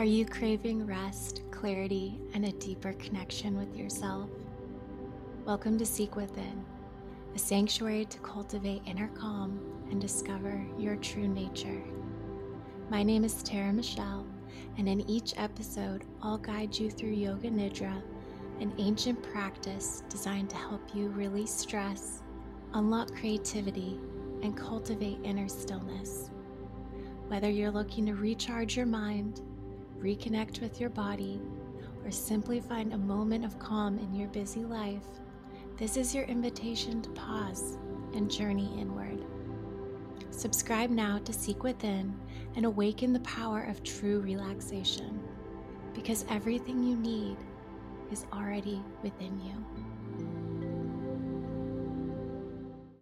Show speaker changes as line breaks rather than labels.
Are you craving rest, clarity, and a deeper connection with yourself? Welcome to Seek Within, a sanctuary to cultivate inner calm and discover your true nature. My name is Tara Michelle, and in each episode, I'll guide you through Yoga Nidra, an ancient practice designed to help you release stress, unlock creativity, and cultivate inner stillness. Whether you're looking to recharge your mind, reconnect with your body, or simply find a moment of calm in your busy life, this is your invitation to pause and journey inward. Subscribe now to Seek Within and awaken the power of true relaxation, because everything you need is already within you.